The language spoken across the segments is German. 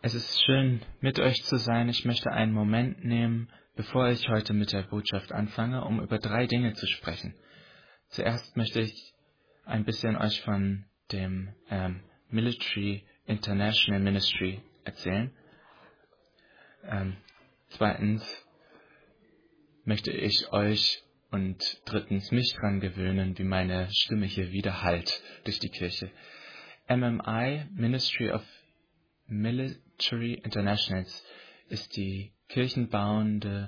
Es ist schön, mit euch zu sein. Ich möchte einen Moment nehmen, bevor ich heute mit der Botschaft anfange, um über 3 Dinge zu sprechen. Zuerst möchte ich ein bisschen euch von dem Military International Ministry erzählen. Zweitens möchte ich euch und drittens mich dran gewöhnen, wie meine Stimme hier widerhallt durch die Kirche. MMI, Ministry of Military Internationals, ist der kirchenbauende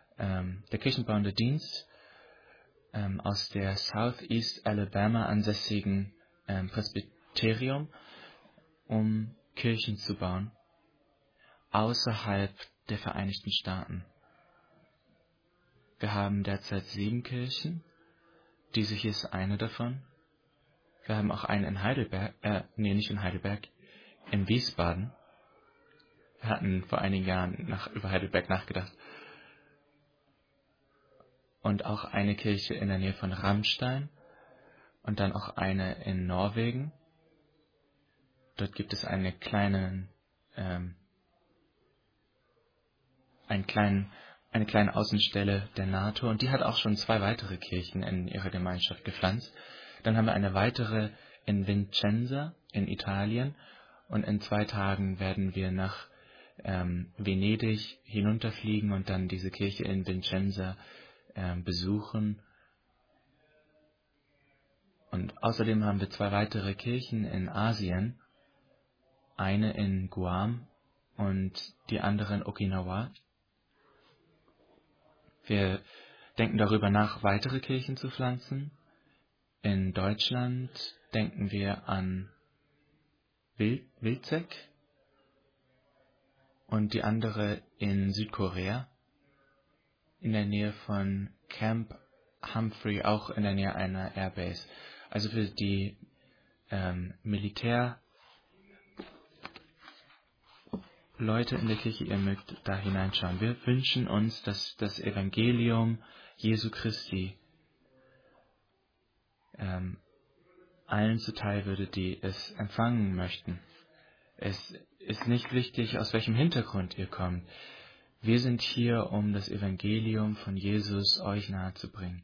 Dienst aus der Southeast Alabama ansässigen Presbyterium, um Kirchen zu bauen außerhalb der Vereinigten Staaten. Wir haben derzeit 7 Kirchen. Diese hier ist eine davon. Wir haben auch eine in Heidelberg, nicht in Heidelberg, in Wiesbaden. Wir hatten vor einigen Jahren über Heidelberg nachgedacht. Und auch eine Kirche in der Nähe von Ramstein und dann auch eine in Norwegen. Dort gibt es eine kleine Außenstelle der NATO und die hat auch schon 2 weitere Kirchen in ihrer Gemeinschaft gepflanzt. Dann haben wir eine weitere in Vicenza in Italien und in 2 Tagen werden wir nach Venedig hinunterfliegen und dann diese Kirche in Vicenza besuchen. Und außerdem haben wir 2 weitere Kirchen in Asien, eine in Guam und die andere in Okinawa. Wir denken darüber nach, weitere Kirchen zu pflanzen. In Deutschland denken wir an Wilczek und die andere in Südkorea, in der Nähe von Camp Humphrey, auch in der Nähe einer Airbase. Also für die Militärleute in der Kirche, ihr mögt da hineinschauen. Wir wünschen uns, dass das Evangelium Jesu Christi allen zuteil würde, die es empfangen möchten. Es ist nicht wichtig, aus welchem Hintergrund ihr kommt. Wir sind hier, um das Evangelium von Jesus euch nahezubringen.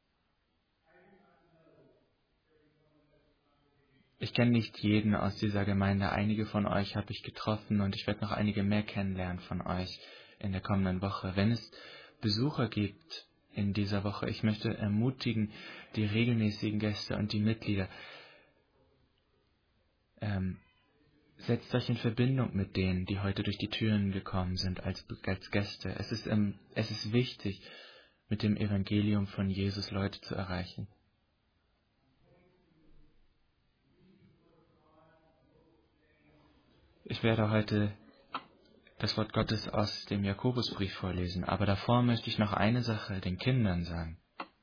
Ich kenne nicht jeden aus dieser Gemeinde. Einige von euch habe ich getroffen und ich werde noch einige mehr kennenlernen von euch in der kommenden Woche. Wenn es Besucher gibt in dieser Woche, ich möchte ermutigen, die regelmäßigen Gäste und die Mitglieder, setzt euch in Verbindung mit denen, die heute durch die Türen gekommen sind als Gäste. Es ist wichtig, mit dem Evangelium von Jesus Leute zu erreichen. Ich werde heute das Wort Gottes aus dem Jakobusbrief vorlesen, aber davor möchte ich noch eine Sache den Kindern sagen.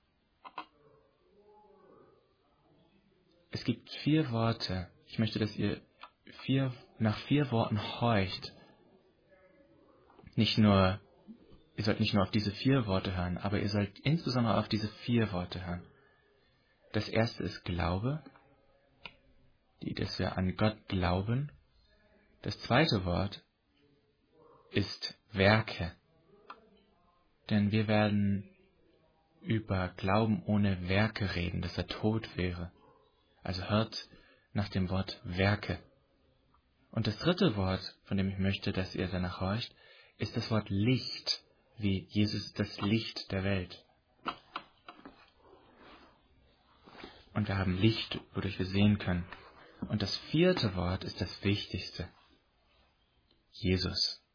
Es gibt 4 Worte. Ich möchte, dass ihr nach 4 Worten horcht. Ihr sollt nicht nur auf diese 4 Worte hören, aber ihr sollt insbesondere auf diese 4 Worte hören. Das erste ist Glaube, dass wir an Gott glauben. Das zweite Wort ist Werke, denn wir werden über Glauben ohne Werke reden, dass er tot wäre. Also hört nach dem Wort Werke. Und das dritte Wort, von dem ich möchte, dass ihr danach horcht, ist das Wort Licht, wie Jesus das Licht der Welt. Und wir haben Licht, wodurch wir sehen können. Und das 4. Wort ist das Wichtigste. Jesus.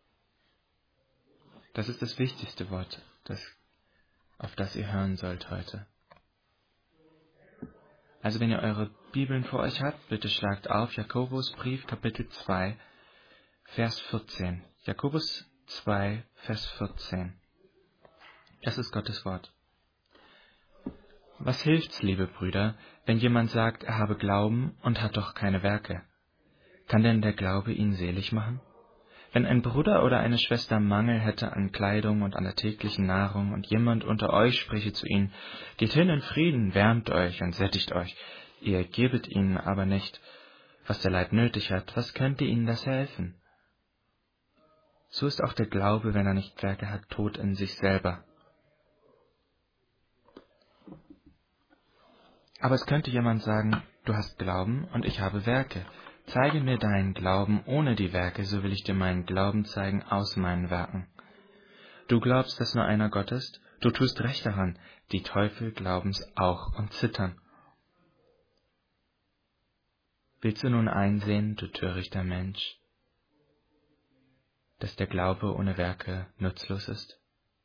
Das ist das wichtigste Wort, auf das ihr hören sollt heute. Also wenn ihr eure Bibeln vor euch habt, bitte schlagt auf Jakobusbrief, Kapitel 2, Vers 14. Jakobus 2, Vers 14. Das ist Gottes Wort. Was hilft's, liebe Brüder, wenn jemand sagt, er habe Glauben und hat doch keine Werke? Kann denn der Glaube ihn selig machen? Wenn ein Bruder oder eine Schwester Mangel hätte an Kleidung und an der täglichen Nahrung und jemand unter euch spräche zu ihnen, geht hin in Frieden, wärmt euch und sättigt euch, ihr gebet ihnen aber nicht, was der Leib nötig hat, was könnte ihnen das helfen? so ist auch der Glaube, wenn er nicht Werke hat, tot in sich selber. Aber es könnte jemand sagen, du hast Glauben und ich habe Werke. Zeige mir deinen Glauben ohne die Werke, so will ich dir meinen Glauben zeigen aus meinen Werken. Du glaubst, dass nur einer Gott ist? Du tust recht daran, die Teufel glauben's auch und zittern. Willst du nun einsehen, du törichter Mensch, dass der Glaube ohne Werke nutzlos ist?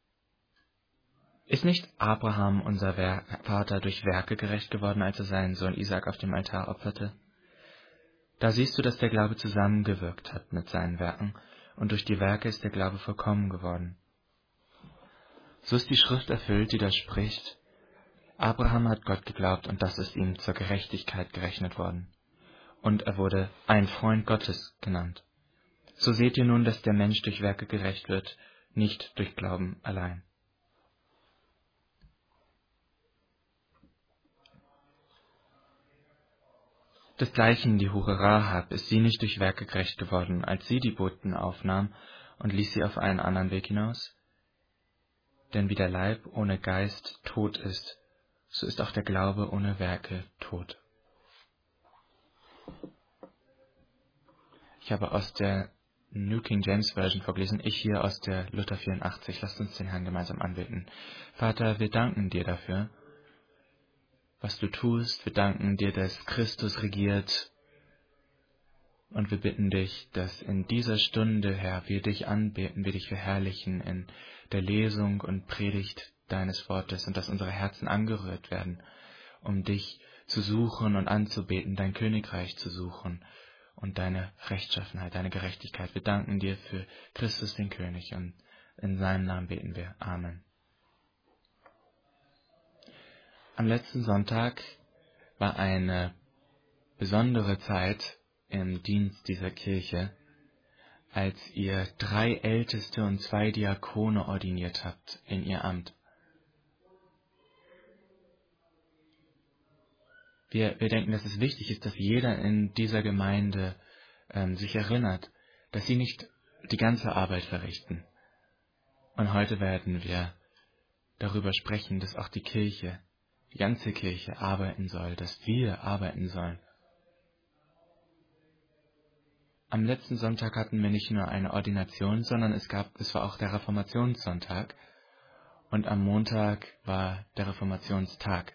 Ist nicht Abraham, unser Vater, durch Werke gerecht geworden, als er seinen Sohn Isaak auf dem Altar opferte? Da siehst du, dass der Glaube zusammengewirkt hat mit seinen Werken, und durch die Werke ist der Glaube vollkommen geworden. So ist die Schrift erfüllt, die da spricht: Abraham hat Gott geglaubt, und das ist ihm zur Gerechtigkeit gerechnet worden. Und er wurde ein Freund Gottes genannt. So seht ihr nun, dass der Mensch durch Werke gerecht wird, nicht durch Glauben allein. Desgleichen die Hure Rahab, ist sie nicht durch Werke gerecht geworden, als sie die Boten aufnahm und ließ sie auf einen anderen Weg hinaus? Denn wie der Leib ohne Geist tot ist, so ist auch der Glaube ohne Werke tot. Ich habe aus der New King James Version vorgelesen, ich hier aus der Luther 84. Lasst uns den Herrn gemeinsam anbeten. Vater, wir danken dir dafür, was du tust. Wir danken dir, dass Christus regiert. Und wir bitten dich, dass in dieser Stunde, Herr, wir dich anbeten, wir dich verherrlichen in der Lesung und Predigt deines Wortes und dass unsere Herzen angerührt werden, um dich zu suchen und anzubeten, dein Königreich zu suchen und deine Rechtschaffenheit, deine Gerechtigkeit. Wir danken dir für Christus, den König, und in seinem Namen beten wir. Amen. Am letzten Sonntag war eine besondere Zeit im Dienst dieser Kirche, als ihr 3 Älteste und 2 Diakone ordiniert habt in ihr Amt. Wir denken, dass es wichtig ist, dass jeder in dieser Gemeinde sich erinnert, dass sie nicht die ganze Arbeit verrichten. Und heute werden wir darüber sprechen, dass auch die Kirche, die ganze Kirche arbeiten soll, dass wir arbeiten sollen. Am letzten Sonntag hatten wir nicht nur eine Ordination, sondern es war auch der Reformationssonntag und am Montag war der Reformationstag.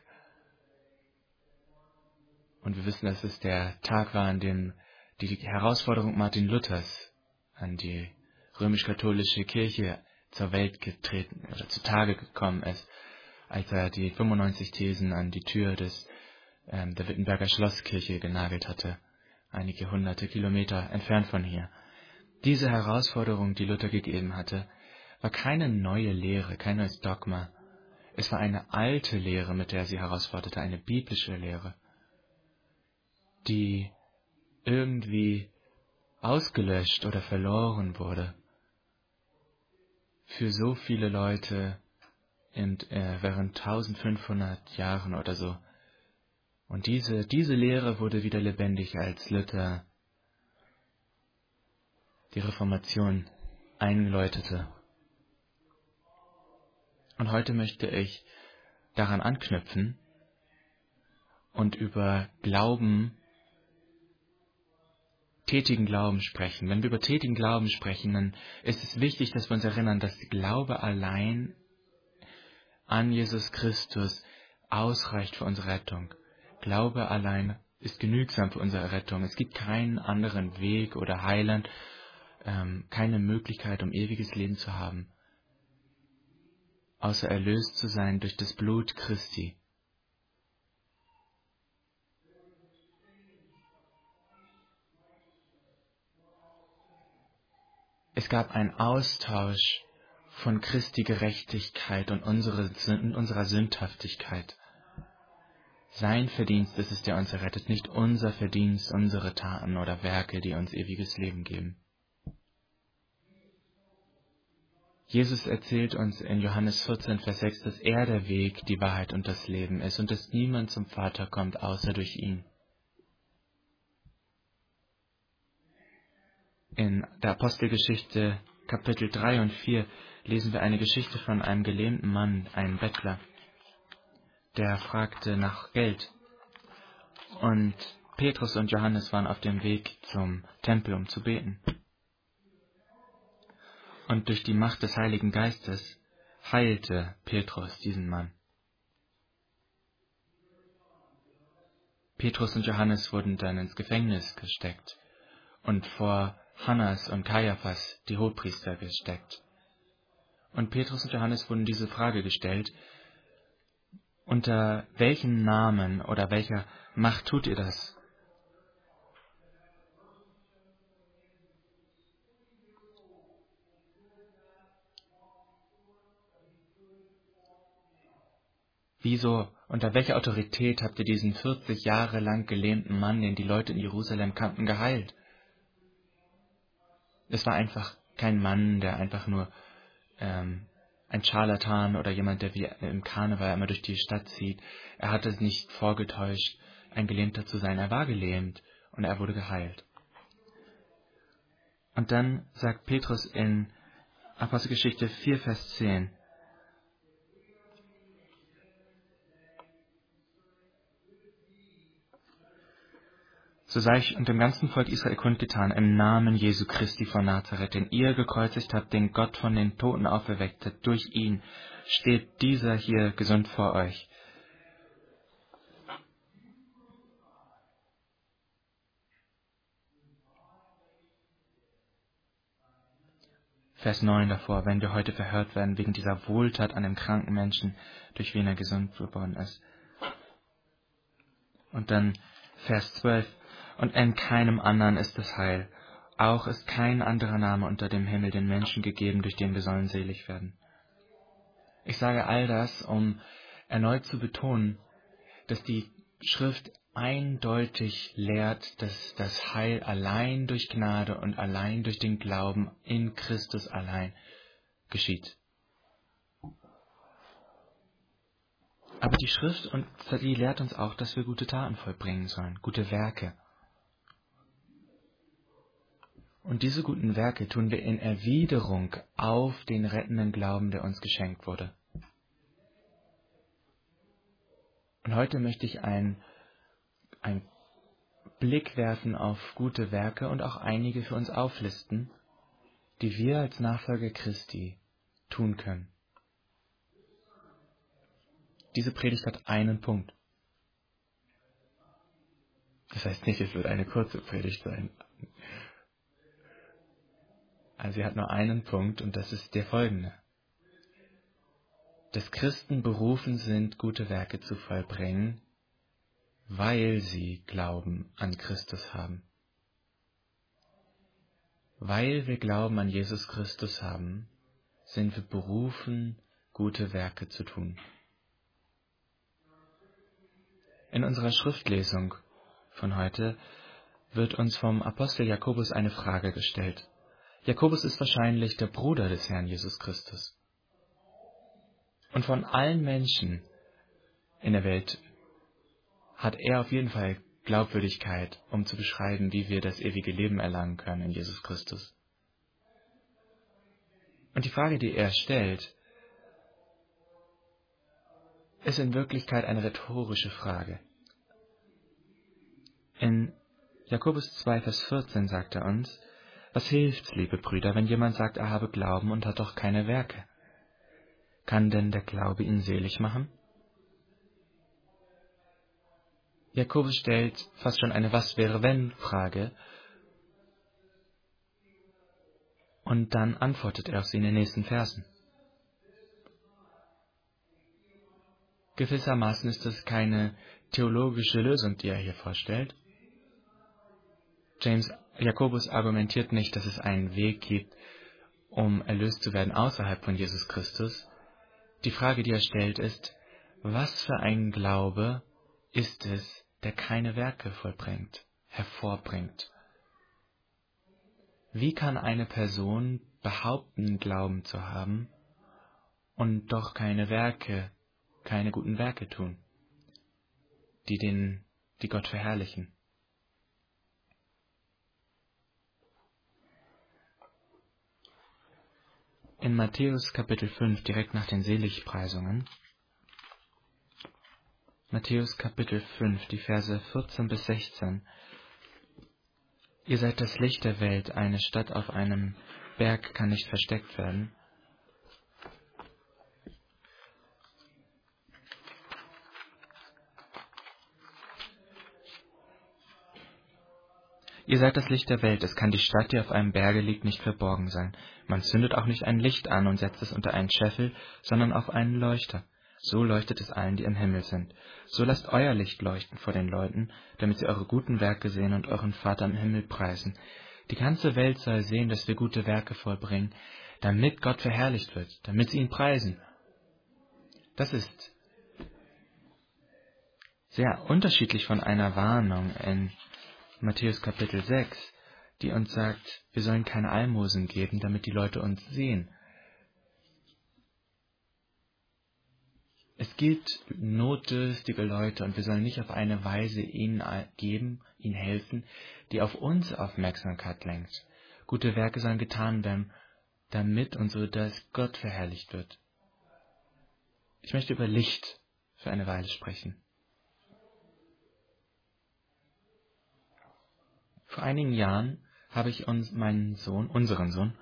Und wir wissen, dass es der Tag war, an dem die Herausforderung Martin Luthers an die römisch-katholische Kirche zur Welt getreten oder zutage gekommen ist, als er die 95 Thesen an die Tür der Wittenberger Schlosskirche genagelt hatte, einige hunderte Kilometer entfernt von hier. Diese Herausforderung, die Luther gegeben hatte, war keine neue Lehre, kein neues Dogma. Es war eine alte Lehre, mit der er sie herausforderte, eine biblische Lehre, die irgendwie ausgelöscht oder verloren wurde für so viele Leute während 1500 Jahren oder so. Und diese Lehre wurde wieder lebendig, als Luther die Reformation einläutete. Und heute möchte ich daran anknüpfen und über tätigen Glauben sprechen. Wenn wir über tätigen Glauben sprechen, dann ist es wichtig, dass wir uns erinnern, dass Glaube allein an Jesus Christus ausreicht für unsere Rettung. Glaube allein ist genügsam für unsere Rettung. Es gibt keinen anderen Weg oder Heiland, keine Möglichkeit, um ewiges Leben zu haben, außer erlöst zu sein durch das Blut Christi. Es gab einen Austausch von Christi Gerechtigkeit und unserer Sündhaftigkeit. Sein Verdienst ist es, der uns errettet, nicht unser Verdienst, unsere Taten oder Werke, die uns ewiges Leben geben. Jesus erzählt uns in Johannes 14, Vers 6, dass er der Weg, die Wahrheit und das Leben ist und dass niemand zum Vater kommt, außer durch ihn. In der Apostelgeschichte Kapitel 3 und 4 lesen wir eine Geschichte von einem gelähmten Mann, einem Bettler, der fragte nach Geld. Und Petrus und Johannes waren auf dem Weg zum Tempel, um zu beten. Und durch die Macht des Heiligen Geistes heilte Petrus diesen Mann. Petrus und Johannes wurden dann ins Gefängnis gesteckt und vor Hannas und Kaiaphas, die Hohepriester, gesteckt. Und Petrus und Johannes wurden diese Frage gestellt: Unter welchen Namen oder welcher Macht tut ihr das? Wieso, unter welcher Autorität habt ihr diesen 40 Jahre lang gelähmten Mann, den die Leute in Jerusalem kannten, geheilt? Es war einfach kein Mann, der einfach nur ein Scharlatan oder jemand, der wie im Karneval immer durch die Stadt zieht. Er hatte es nicht vorgetäuscht, ein Gelähmter zu sein. Er war gelähmt und er wurde geheilt. Und dann sagt Petrus in Apostelgeschichte 4, Vers 10, so sei ich und dem ganzen Volk Israel kundgetan, im Namen Jesu Christi von Nazareth, den ihr gekreuzigt habt, den Gott von den Toten auferweckt hat. Durch ihn steht dieser hier gesund vor euch. Vers 9 davor: Wenn wir heute verhört werden wegen dieser Wohltat an dem kranken Menschen, durch wen er gesund geworden ist. Und dann Vers 12: Und in keinem anderen ist das Heil. Auch ist kein anderer Name unter dem Himmel den Menschen gegeben, durch den wir sollen selig werden. Ich sage all das, um erneut zu betonen, dass die Schrift eindeutig lehrt, dass das Heil allein durch Gnade und allein durch den Glauben in Christus allein geschieht. Aber die Schrift, und die lehrt uns auch, dass wir gute Taten vollbringen sollen, gute Werke. Und diese guten Werke tun wir in Erwiderung auf den rettenden Glauben, der uns geschenkt wurde. Und heute möchte ich einen Blick werfen auf gute Werke und auch einige für uns auflisten, die wir als Nachfolger Christi tun können. Diese Predigt hat einen Punkt. Das heißt nicht, es wird eine kurze Predigt sein. Also sie hat nur einen Punkt und das ist der folgende: Dass Christen berufen sind, gute Werke zu vollbringen, weil sie Glauben an Christus haben. Weil wir Glauben an Jesus Christus haben, sind wir berufen, gute Werke zu tun. In unserer Schriftlesung von heute wird uns vom Apostel Jakobus eine Frage gestellt. Jakobus ist wahrscheinlich der Bruder des Herrn Jesus Christus. Und von allen Menschen in der Welt hat er auf jeden Fall Glaubwürdigkeit, um zu beschreiben, wie wir das ewige Leben erlangen können in Jesus Christus. Und die Frage, die er stellt, ist in Wirklichkeit eine rhetorische Frage. In Jakobus 2, Vers 14 sagt er uns: Was hilft's, liebe Brüder, wenn jemand sagt, er habe Glauben und hat doch keine Werke? Kann denn der Glaube ihn selig machen? Jakobus stellt fast schon eine Was-wäre-wenn-Frage und dann antwortet er auf sie in den nächsten Versen. Gewissermaßen ist es keine theologische Lösung, die er hier vorstellt. Jakobus argumentiert nicht, dass es einen Weg gibt, um erlöst zu werden außerhalb von Jesus Christus. Die Frage, die er stellt, ist: Was für ein Glaube ist es, der keine Werke hervorbringt? Wie kann eine Person behaupten, Glauben zu haben und doch keine guten Werke tun, die Gott verherrlichen? in Matthäus Kapitel 5, direkt nach den Seligpreisungen. Matthäus Kapitel 5, die Verse 14 bis 16. Ihr seid das Licht der Welt, eine Stadt auf einem Berg kann nicht versteckt werden. Ihr seid das Licht der Welt, es kann die Stadt, die auf einem Berge liegt, nicht verborgen sein. Man zündet auch nicht ein Licht an und setzt es unter einen Scheffel, sondern auf einen Leuchter. So leuchtet es allen, die im Himmel sind. So lasst euer Licht leuchten vor den Leuten, damit sie eure guten Werke sehen und euren Vater im Himmel preisen. Die ganze Welt soll sehen, dass wir gute Werke vollbringen, damit Gott verherrlicht wird, damit sie ihn preisen. Das ist sehr unterschiedlich von einer Warnung in Matthäus Kapitel 6, die uns sagt, wir sollen keine Almosen geben, damit die Leute uns sehen. Es gibt notdürstige Leute und wir sollen nicht auf eine Weise ihnen geben, ihnen helfen, die auf uns Aufmerksamkeit lenkt. Gute Werke sollen getan werden, damit und so, dass Gott verherrlicht wird. Ich möchte über Licht für eine Weile sprechen. Vor einigen Jahren habe ich unseren Sohn,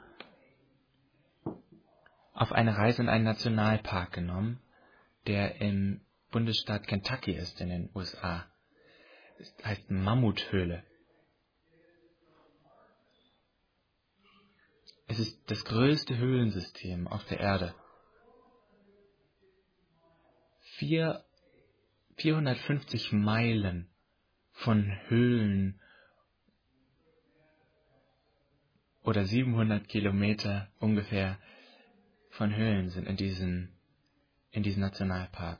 auf eine Reise in einen Nationalpark genommen, der im Bundesstaat Kentucky ist, in den USA. Es heißt Mammuthöhle. Es ist das größte Höhlensystem auf der Erde. 450 Meilen von Höhlen oder 700 Kilometer ungefähr von Höhlen sind in diesem Nationalpark.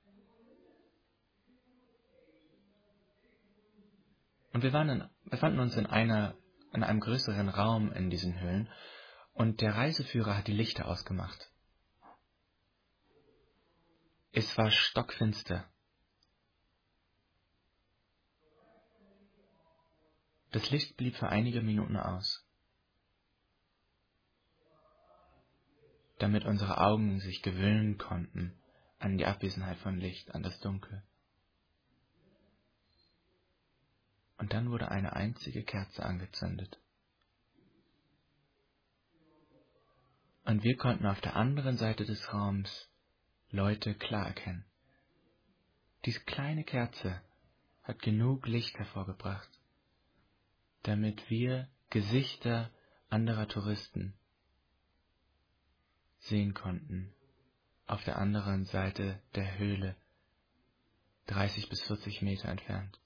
Und wir befanden uns in einem größeren Raum in diesen Höhlen und der Reiseführer hat die Lichter ausgemacht. Es war stockfinster. Das Licht blieb für einige Minuten aus, damit unsere Augen sich gewöhnen konnten an die Abwesenheit von Licht, an das Dunkel. Und dann wurde eine einzige Kerze angezündet. Und wir konnten auf der anderen Seite des Raums Leute klar erkennen. Diese kleine Kerze hat genug Licht hervorgebracht, damit wir Gesichter anderer Touristen sehen konnten, auf der anderen Seite der Höhle, 30 bis 40 Meter entfernt.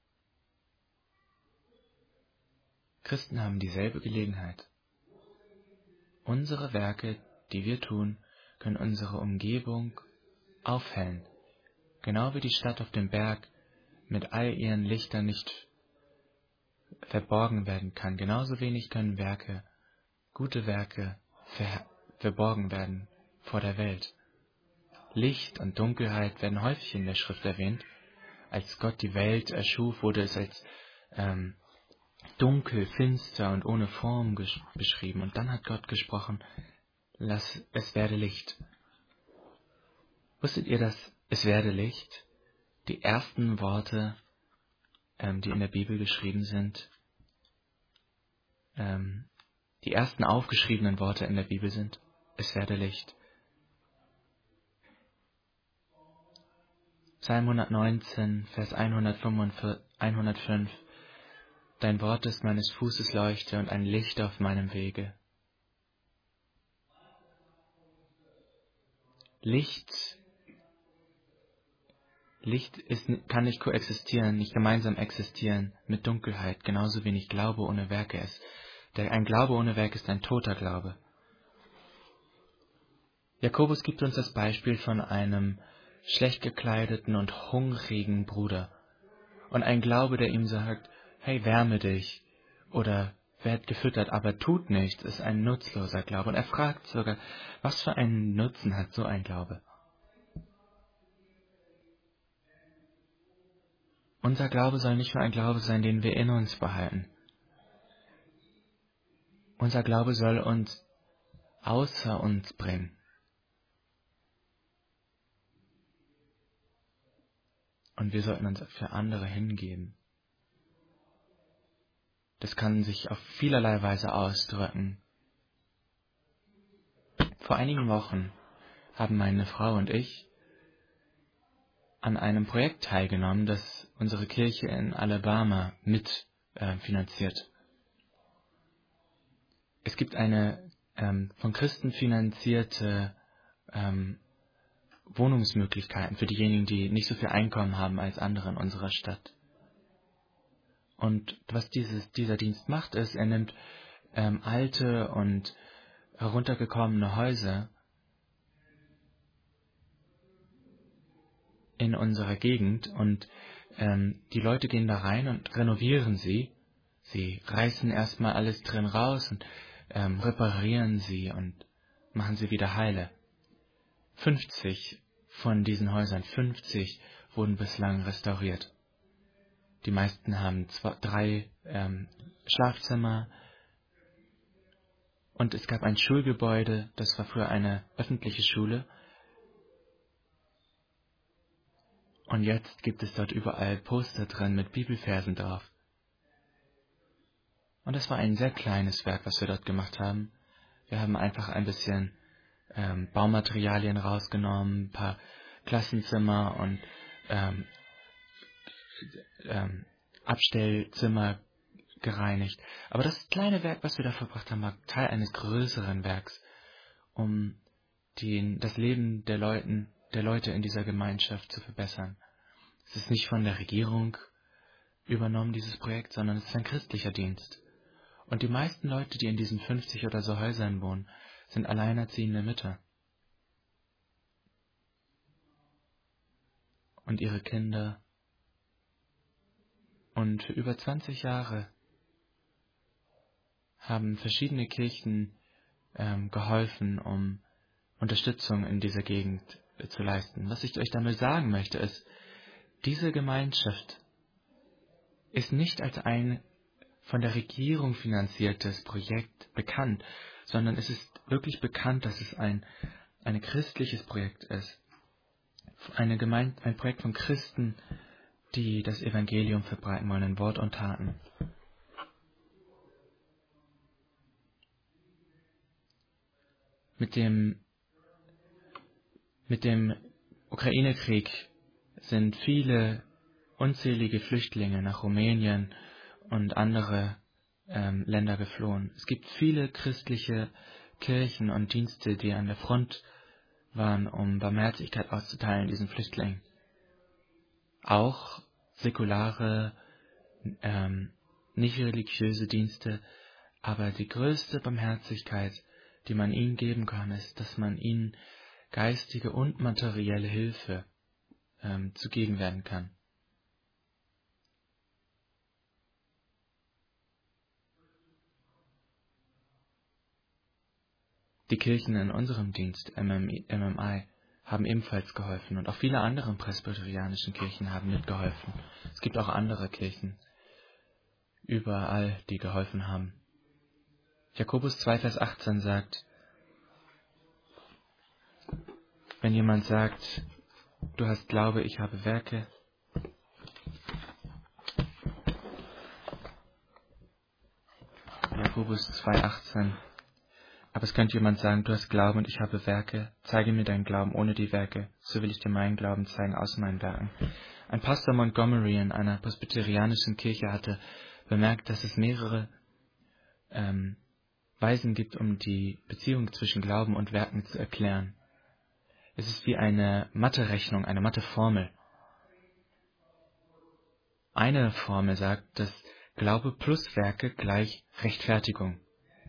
Christen haben dieselbe Gelegenheit. Unsere Werke, die wir tun, können unsere Umgebung aufhellen, genau wie die Stadt auf dem Berg mit all ihren Lichtern nicht verborgen werden kann. Genauso wenig können gute Werke verborgen werden vor der Welt. Licht und Dunkelheit werden häufig in der Schrift erwähnt. Als Gott die Welt erschuf, wurde es als dunkel, finster und ohne Form beschrieben. Und dann hat Gott gesprochen, es werde Licht. Wusstet ihr, dass es werde Licht die ersten Worte, die in der Bibel geschrieben sind, die ersten aufgeschriebenen Worte in der Bibel sind? Es werde Licht. Psalm 119, Vers 105. Dein Wort ist meines Fußes Leuchte und ein Licht auf meinem Wege. Licht kann nicht koexistieren, nicht gemeinsam existieren mit Dunkelheit, genauso wenig Glaube ohne Werke ist. Ein Glaube ohne Werk ist ein toter Glaube. Jakobus gibt uns das Beispiel von einem schlecht gekleideten und hungrigen Bruder und ein Glaube, der ihm sagt, hey, wärme dich oder werd gefüttert, aber tut nichts, ist ein nutzloser Glaube. Und er fragt sogar, was für einen Nutzen hat so ein Glaube? Unser Glaube soll nicht nur ein Glaube sein, den wir in uns behalten. Unser Glaube soll uns außer uns bringen. Und wir sollten uns für andere hingeben. Das kann sich auf vielerlei Weise ausdrücken. Vor einigen Wochen haben meine Frau und ich an einem Projekt teilgenommen, das unsere Kirche in Alabama mitfinanziert. Es gibt eine von Christen finanzierte Wohnungsmöglichkeiten für diejenigen, die nicht so viel Einkommen haben als andere in unserer Stadt. Und was dieser Dienst macht, ist, er nimmt alte und heruntergekommene Häuser in unserer Gegend und die Leute gehen da rein und renovieren sie. Sie reißen erstmal alles drin raus und reparieren sie und machen sie wieder heile. 50 von diesen Häusern, 50 wurden bislang restauriert. Die meisten haben 3 Schlafzimmer und es gab ein Schulgebäude, das war früher eine öffentliche Schule. Und jetzt gibt es dort überall Poster drin mit Bibelversen drauf. Und das war ein sehr kleines Werk, was wir dort gemacht haben. Wir haben einfach ein bisschen Baumaterialien rausgenommen, ein paar Klassenzimmer und Abstellzimmer gereinigt. Aber das kleine Werk, was wir da verbracht haben, war Teil eines größeren Werks, um das Leben der Leute in dieser Gemeinschaft zu verbessern. Es ist nicht von der Regierung übernommen, dieses Projekt, sondern es ist ein christlicher Dienst. Und die meisten Leute, die in diesen 50 oder so Häusern wohnen, sind alleinerziehende Mütter. Und ihre Kinder. Und für über 20 Jahre haben verschiedene Kirchen geholfen, um Unterstützung in dieser Gegend zu leisten. Was ich euch damit sagen möchte, ist, diese Gemeinschaft ist nicht als ein von der Regierung finanziertes Projekt bekannt, sondern es ist wirklich bekannt, dass es ein christliches Projekt ist. Ein Projekt von Christen, die das Evangelium verbreiten wollen in Wort und Taten. Mit dem Ukraine-Krieg sind viele unzählige Flüchtlinge nach Rumänien und andere Länder geflohen. Es gibt viele christliche Kirchen und Dienste, die an der Front waren, um Barmherzigkeit auszuteilen diesen Flüchtlingen. Auch säkulare, nicht religiöse Dienste, aber die größte Barmherzigkeit, die man ihnen geben kann, ist, dass man ihnen geistige und materielle Hilfe zugegen werden kann. Die Kirchen in unserem Dienst, MMI, haben ebenfalls geholfen und auch viele andere presbyterianischen Kirchen haben mitgeholfen. Es gibt auch andere Kirchen überall, die geholfen haben. Jakobus 2, Vers 18 sagt, wenn jemand sagt, du hast Glaube, ich habe Werke, Jakobus 2, 18, aber es könnte jemand sagen, du hast Glauben und ich habe Werke, zeige mir deinen Glauben ohne die Werke, so will ich dir meinen Glauben zeigen aus meinen Werken. Ein Pastor Montgomery in einer presbyterianischen Kirche hatte bemerkt, dass es mehrere Weisen gibt, um die Beziehung zwischen Glauben und Werken zu erklären. Es ist wie eine Mathe-Rechnung, eine Mathe-Formel. Eine Formel sagt, dass Glaube plus Werke gleich Rechtfertigung.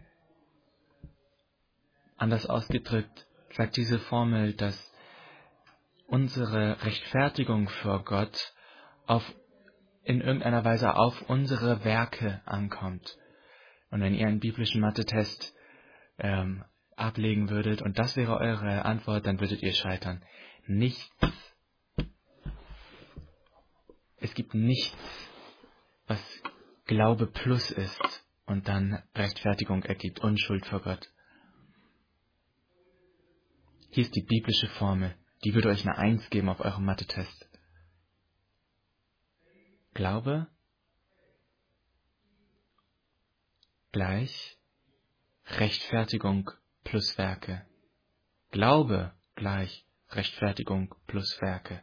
Anders ausgedrückt sagt diese Formel, dass unsere Rechtfertigung vor Gott in irgendeiner Weise auf unsere Werke ankommt. Und wenn ihr einen biblischen Mathe-Test ablegen würdet und das wäre eure Antwort, dann würdet ihr scheitern. Nichts. Es gibt nichts, was Glaube plus ist und dann Rechtfertigung ergibt, Unschuld vor Gott. Hier ist die biblische Formel. Die würde euch eine 1 geben auf eurem Mathe-Test. Glaube gleich Rechtfertigung plus Werke. Glaube gleich Rechtfertigung plus Werke.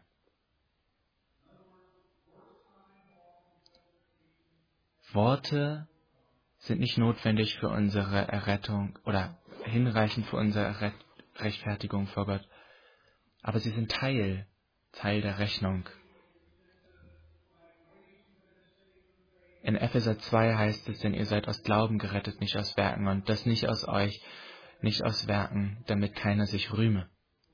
Worte sind nicht notwendig für unsere Errettung oder hinreichend für unsere Rechtfertigung vor Gott, aber sie sind Teil der Rechnung. In Epheser 2 heißt es, denn ihr seid aus Glauben gerettet, nicht aus Werken, und das nicht aus euch, nicht aus Werken, damit keiner sich rühme.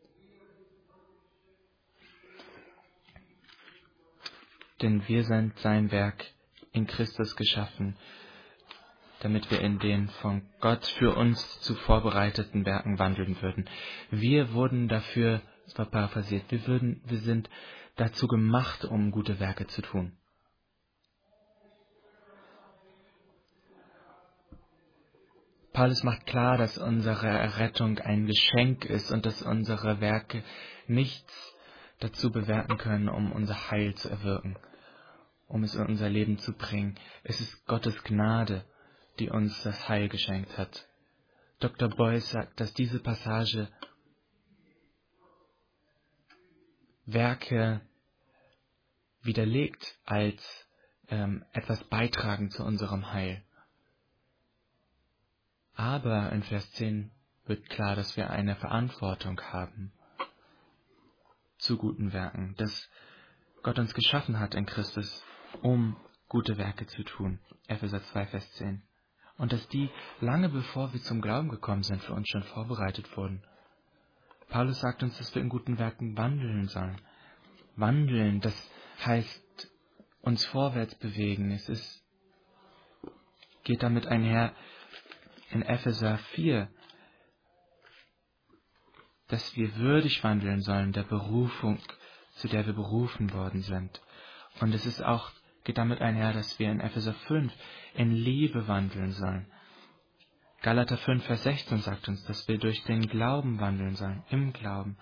Denn wir sind sein Werk in Christus geschaffen, damit wir in den von Gott für uns zuvor bereiteten Werken wandeln würden. Wir wurden dafür, das war paraphrasiert, wir sind dazu gemacht, um gute Werke zu tun. Paulus macht klar, dass unsere Errettung ein Geschenk ist und dass unsere Werke nichts dazu bewirken können, um unser Heil zu erwirken, um es in unser Leben zu bringen. Es ist Gottes Gnade, die uns das Heil geschenkt hat. Dr. Boyce sagt, dass diese Passage Werke widerlegt als etwas beitragen zu unserem Heil. Aber in Vers 10 wird klar, dass wir eine Verantwortung haben zu guten Werken, dass Gott uns geschaffen hat in Christus, um gute Werke zu tun. Epheser 2, Vers 10. Und dass die, lange bevor wir zum Glauben gekommen sind, für uns schon vorbereitet wurden. Paulus sagt uns, dass wir in guten Werken wandeln sollen. Wandeln, das heißt uns vorwärts bewegen. Geht damit einher in Epheser 4, dass wir würdig wandeln sollen der Berufung, zu der wir berufen worden sind. Und geht damit einher, dass wir in Epheser 5 in Liebe wandeln sollen. Galater 5, Vers 16 sagt uns, dass wir durch den Glauben wandeln sollen, im Glauben.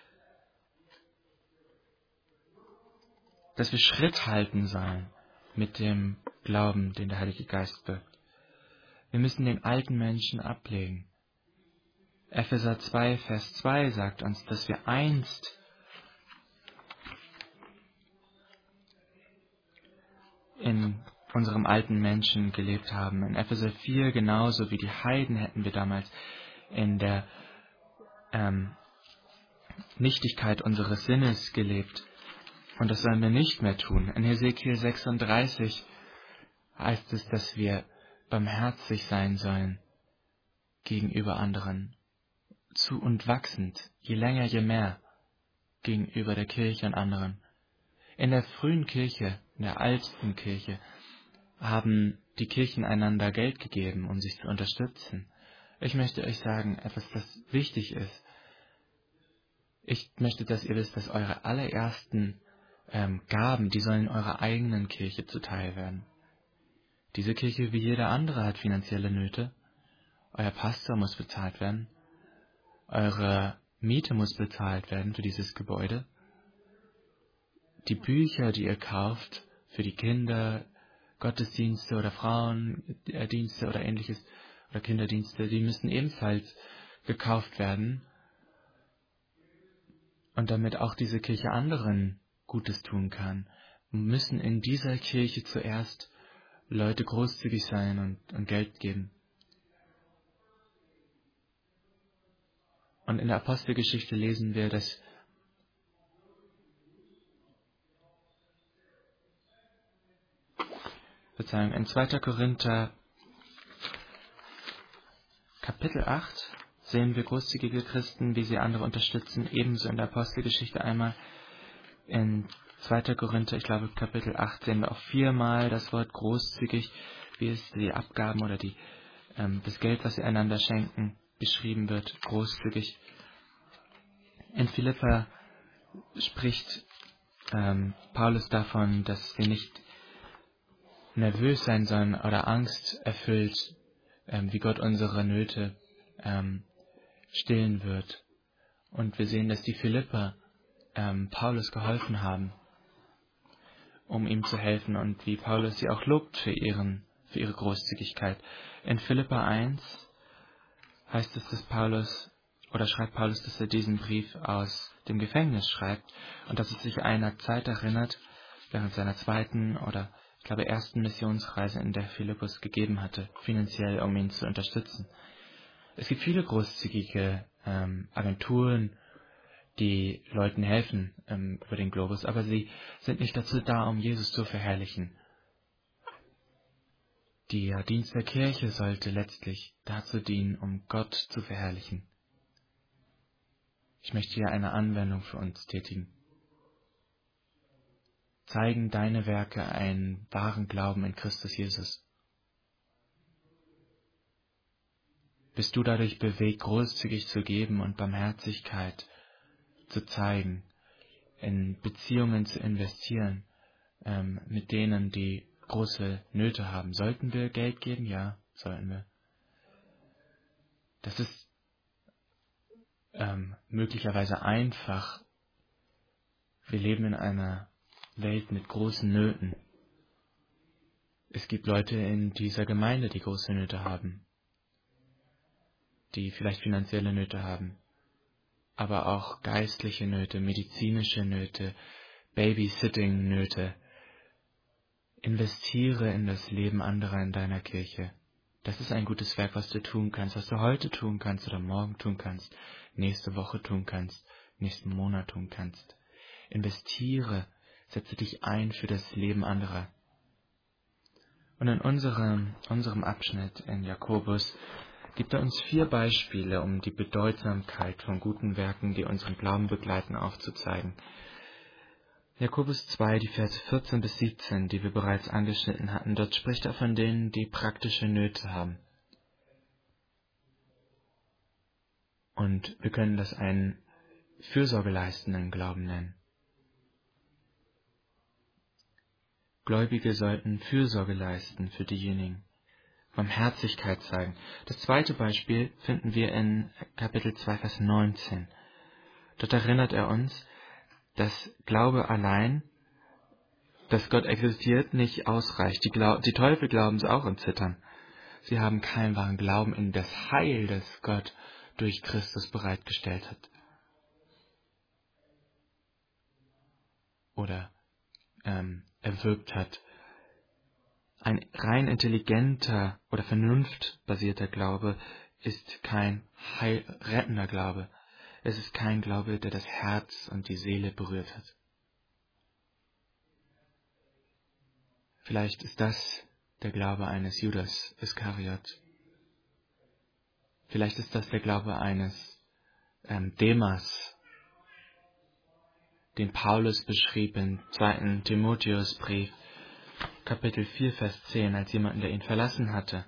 Dass wir Schritt halten sollen mit dem Glauben, den der Heilige Geist wirkt. Wir müssen den alten Menschen ablegen. Epheser 2, Vers 2 sagt uns, dass wir einst in unserem alten Menschen gelebt haben. In Epheser 4 genauso wie die Heiden hätten wir damals in der Nichtigkeit unseres Sinnes gelebt. Und das sollen wir nicht mehr tun. In Hesekiel 36 heißt es, dass wir barmherzig sein sollen gegenüber anderen. Zu und wachsend, je länger, je mehr, gegenüber der Kirche und anderen. In der frühen Kirche, in der alten Kirche, haben die Kirchen einander Geld gegeben, um sich zu unterstützen. Ich möchte euch sagen, etwas, das wichtig ist. Ich möchte, dass ihr wisst, dass eure allerersten Gaben, die sollen eurer eigenen Kirche zuteil werden. Diese Kirche, wie jede andere, hat finanzielle Nöte. Euer Pastor muss bezahlt werden. Eure Miete muss bezahlt werden für dieses Gebäude. Die Bücher, die ihr kauft für die Kinder, Gottesdienste oder Frauendienste oder ähnliches, oder Kinderdienste, die müssen ebenfalls gekauft werden. Und damit auch diese Kirche anderen Gutes tun kann, müssen in dieser Kirche zuerst Leute großzügig sein und Geld geben. Und in der Apostelgeschichte lesen wir, dass in 2. Korinther Kapitel 8 sehen wir großzügige Christen, wie sie andere unterstützen, ebenso in der Apostelgeschichte einmal. In 2. Korinther, ich glaube Kapitel 8, sehen wir auch 4-mal das Wort großzügig, wie es die Abgaben oder das Geld, was sie einander schenken, beschrieben wird, großzügig. In Philipper spricht Paulus davon, dass wir nicht nervös sein sollen oder Angst erfüllt, wie Gott unsere Nöte stillen wird. Und wir sehen, dass die Philipper Paulus geholfen haben, um ihm zu helfen und wie Paulus sie auch lobt für ihre Großzügigkeit. In Philipper 1 heißt es, schreibt Paulus, dass er diesen Brief aus dem Gefängnis schreibt und dass es sich einer Zeit erinnert, während seiner zweiten oder, ich glaube, ersten Missionsreise, in der Philippus gegeben hatte, finanziell, um ihn zu unterstützen. Es gibt viele großzügige Agenturen, die Leuten helfen über den Globus, aber sie sind nicht dazu da, um Jesus zu verherrlichen. Der Dienst der Kirche sollte letztlich dazu dienen, um Gott zu verherrlichen. Ich möchte hier eine Anwendung für uns tätigen. Zeigen deine Werke einen wahren Glauben in Christus Jesus? Bist du dadurch bewegt, großzügig zu geben und Barmherzigkeit zu zeigen, in Beziehungen zu investieren, mit denen, die große Nöte haben? Sollten wir Geld geben? Ja, sollten wir. Das ist möglicherweise einfach. Wir leben in einer Welt mit großen Nöten. Es gibt Leute in dieser Gemeinde, die große Nöte haben, die vielleicht finanzielle Nöte haben, aber auch geistliche Nöte, medizinische Nöte, Babysitting-Nöte. Investiere in das Leben anderer in deiner Kirche. Das ist ein gutes Werk, was du tun kannst, was du heute tun kannst oder morgen tun kannst, nächste Woche tun kannst, nächsten Monat tun kannst. Investiere, setze dich ein für das Leben anderer. Und in unserem Abschnitt in Jakobus gibt er uns 4 Beispiele, um die Bedeutsamkeit von guten Werken, die unseren Glauben begleiten, aufzuzeigen. Jakobus 2, die Verse 14 bis 17, die wir bereits angeschnitten hatten, dort spricht er von denen, die praktische Nöte haben. Und wir können das einen fürsorgeleistenden Glauben nennen. Gläubige sollten Fürsorge leisten für diejenigen, Barmherzigkeit zeigen. Das zweite Beispiel finden wir in Kapitel 2, Vers 19. Dort erinnert er uns, dass Glaube allein, dass Gott existiert, nicht ausreicht. Die Teufel glauben es auch und zittern. Sie haben keinen wahren Glauben in das Heil, das Gott durch Christus bereitgestellt hat. Oder erwirkt hat. Ein rein intelligenter oder vernunftbasierter Glaube ist kein rettender Glaube. Es ist kein Glaube, der das Herz und die Seele berührt hat. Vielleicht ist das der Glaube eines Judas Iskariot. Vielleicht ist das der Glaube eines Demas, den Paulus beschrieb im 2. Timotheusbrief, Kapitel 4, Vers 10, als jemanden, der ihn verlassen hatte.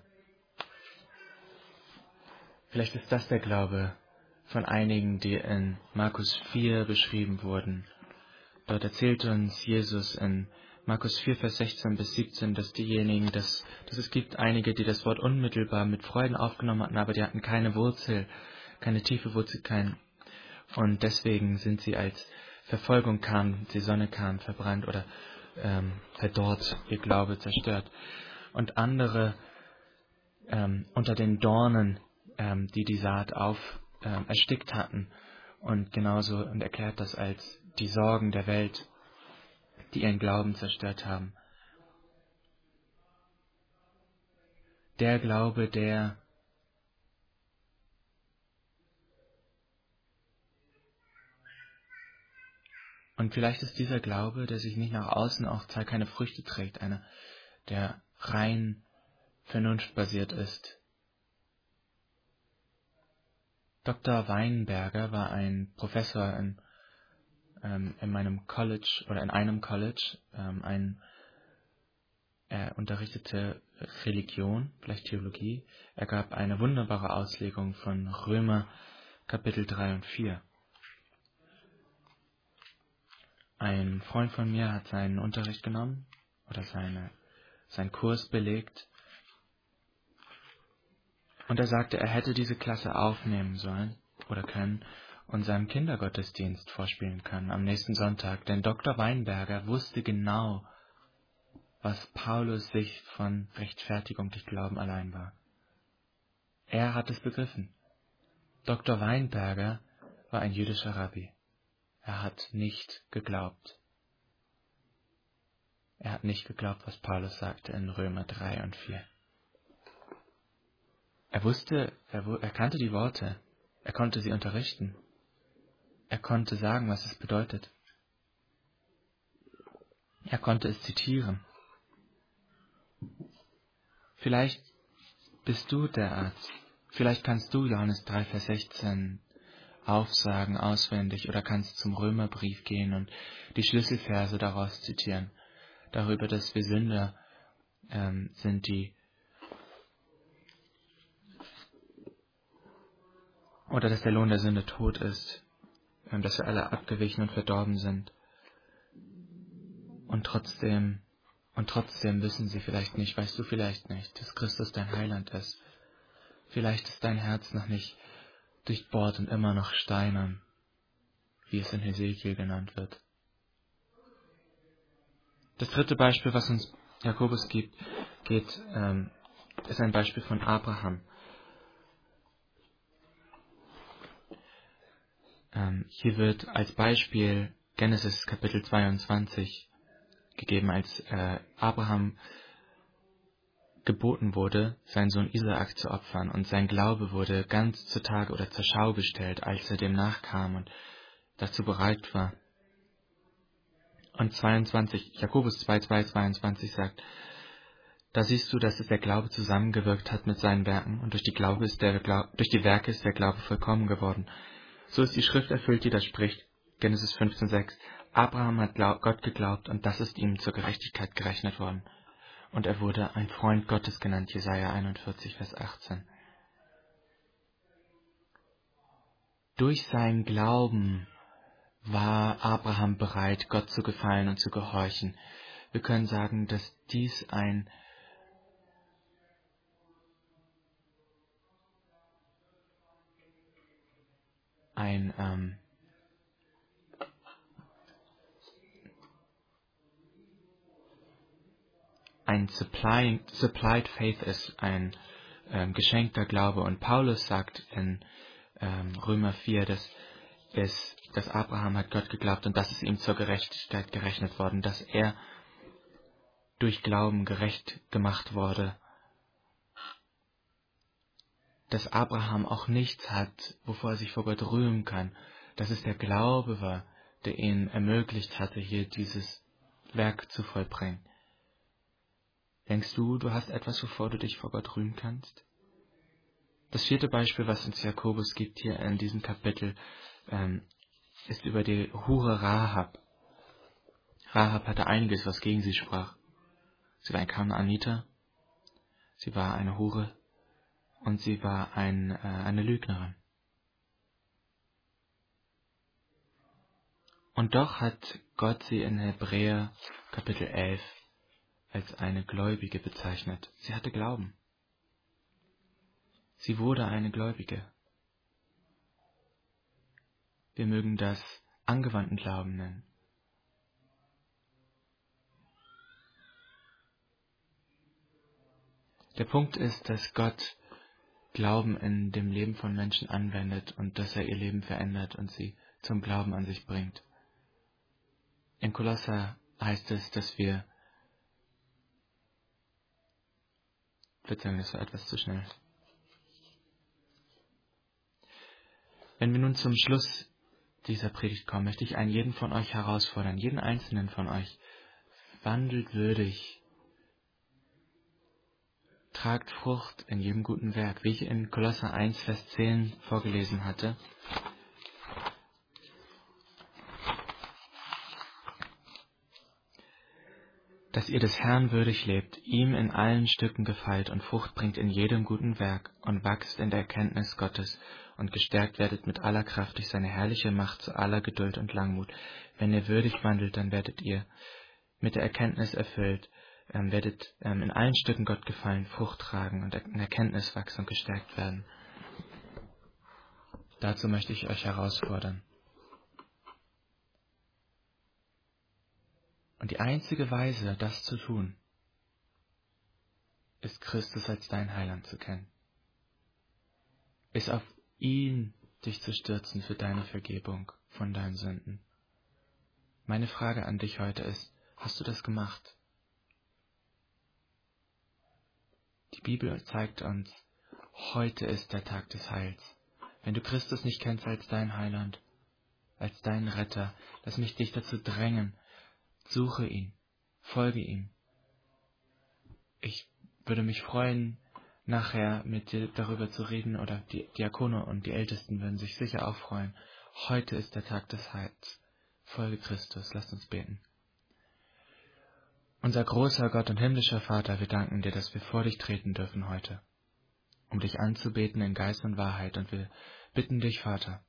Vielleicht ist das der Glaube von einigen, die in Markus 4 beschrieben wurden. Dort erzählt uns Jesus in Markus 4, Vers 16 bis 17, dass dass es gibt einige, die das Wort unmittelbar mit Freuden aufgenommen hatten, aber die hatten keine Wurzel, keine tiefe Wurzel, und deswegen sind sie, als Verfolgung kam, die Sonne kam, verbrannt oder verdorrt, ihr Glaube zerstört. Und andere unter den Dornen, die Saat erstickt hatten, und erklärt das als die Sorgen der Welt, die ihren Glauben zerstört haben. Der Glaube, und vielleicht ist dieser Glaube, der sich nicht nach außen auch zeigt, keine Früchte trägt, einer, der rein vernunftbasiert ist. Dr. Weinberger war ein Professor in meinem College oder in einem College. Er unterrichtete Religion, vielleicht Theologie. Er gab eine wunderbare Auslegung von Römer Kapitel 3 und 4. Ein Freund von mir hat seinen Unterricht genommen oder seinen Kurs belegt. Und er sagte, er hätte diese Klasse aufnehmen sollen oder können unserem Kindergottesdienst vorspielen können am nächsten Sonntag, denn Dr. Weinberger wusste genau, was Paulus Sicht von Rechtfertigung durch Glauben allein war. Er hat es begriffen. Dr. Weinberger war ein jüdischer Rabbi. Er hat nicht geglaubt. Er hat nicht geglaubt, was Paulus sagte in Römer 3 und 4. Er kannte die Worte. Er konnte sie unterrichten. Er konnte sagen, was es bedeutet. Er konnte es zitieren. Vielleicht bist du der Arzt. Vielleicht kannst du Johannes 3, Vers 16 aufsagen, auswendig, oder kannst zum Römerbrief gehen und die Schlüsselverse daraus zitieren. Darüber, dass wir Sünder sind, oder dass der Lohn der Sünde Tod ist, dass wir alle abgewichen und verdorben sind. Und trotzdem wissen sie vielleicht nicht, weißt du vielleicht nicht, dass Christus dein Heiland ist. Vielleicht ist dein Herz noch nicht durchbohrt und immer noch steinern, wie es in Hesekiel genannt wird. Das dritte Beispiel, was uns Jakobus gibt, ist ein Beispiel von Abraham. Hier wird als Beispiel Genesis Kapitel 22 gegeben, als Abraham geboten wurde, seinen Sohn Isaak zu opfern, und sein Glaube wurde ganz zutage oder zur Schau gestellt, als er dem nachkam und dazu bereit war. Und Jakobus 2,22 sagt, da siehst du, dass der Glaube zusammengewirkt hat mit seinen Werken, und durch die Werke ist der Glaube vollkommen geworden. So ist die Schrift erfüllt, die da spricht, Genesis 15,6, Abraham hat Gott geglaubt, und das ist ihm zur Gerechtigkeit gerechnet worden. Und er wurde ein Freund Gottes genannt, Jesaja 41, Vers 18. Durch seinen Glauben war Abraham bereit, Gott zu gefallen und zu gehorchen. Wir können sagen, dass dies ein supplied faith ist, ein geschenkter Glaube. Und Paulus sagt in Römer 4, dass Abraham hat Gott geglaubt und das ist ihm zur Gerechtigkeit gerechnet worden, dass er durch Glauben gerecht gemacht wurde, dass Abraham auch nichts hat, wovor er sich vor Gott rühmen kann, dass es der Glaube war, der ihn ermöglicht hatte, hier dieses Werk zu vollbringen. Denkst du, du hast etwas, wovor du dich vor Gott rühmen kannst? Das vierte Beispiel, was uns Jakobus gibt hier in diesem Kapitel, ist über die Hure Rahab. Rahab hatte einiges, was gegen sie sprach. Sie war ein Kanaaniter, sie war eine Hure und sie war eine Lügnerin. Und doch hat Gott sie in Hebräer Kapitel 11 als eine Gläubige bezeichnet. Sie hatte Glauben. Sie wurde eine Gläubige. Wir mögen das angewandten Glauben nennen. Der Punkt ist, dass Gott Glauben in dem Leben von Menschen anwendet und dass er ihr Leben verändert und sie zum Glauben an sich bringt. In Kolosser heißt es, dass wir... Verzeihung, das war etwas zu schnell. Wenn wir nun zum Schluss dieser Predigt kommen, möchte ich einen jeden von euch herausfordern, jeden einzelnen von euch. Wandelt würdig. Tragt Frucht in jedem guten Werk, wie ich in Kolosser 1, Vers 10 vorgelesen hatte. Dass ihr des Herrn würdig lebt, ihm in allen Stücken gefällt und Frucht bringt in jedem guten Werk und wachst in der Erkenntnis Gottes und gestärkt werdet mit aller Kraft durch seine herrliche Macht zu aller Geduld und Langmut. Wenn ihr würdig wandelt, dann werdet ihr mit der Erkenntnis erfüllt, werdet in allen Stücken Gott gefallen, Frucht tragen und in Erkenntnis wachsen und gestärkt werden. Dazu möchte ich euch herausfordern. Und die einzige Weise, das zu tun, ist Christus als dein Heiland zu kennen. Ist auf ihn dich zu stürzen für deine Vergebung von deinen Sünden. Meine Frage an dich heute ist, hast du das gemacht? Die Bibel zeigt uns, heute ist der Tag des Heils. Wenn du Christus nicht kennst als dein Heiland, als deinen Retter, lass mich dich dazu drängen, suche ihn, folge ihm. Ich würde mich freuen, nachher mit dir darüber zu reden, oder die Diakone und die Ältesten würden sich sicher auch freuen. Heute ist der Tag des Heils. Folge Christus, lasst uns beten. Unser großer Gott und himmlischer Vater, wir danken dir, dass wir vor dich treten dürfen heute, um dich anzubeten in Geist und Wahrheit. Und wir bitten dich, Vater,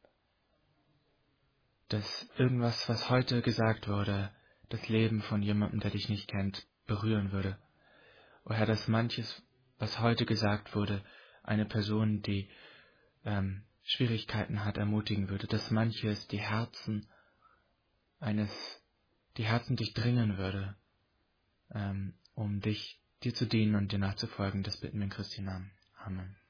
dass irgendwas, was heute gesagt wurde, das Leben von jemandem, der dich nicht kennt, berühren würde. O Herr, dass manches, was heute gesagt wurde, eine Person, die Schwierigkeiten hat, ermutigen würde, dass manches die Herzen durchdringen würde, um dir zu dienen und dir nachzufolgen. Das bitten wir in Christi Namen. Amen.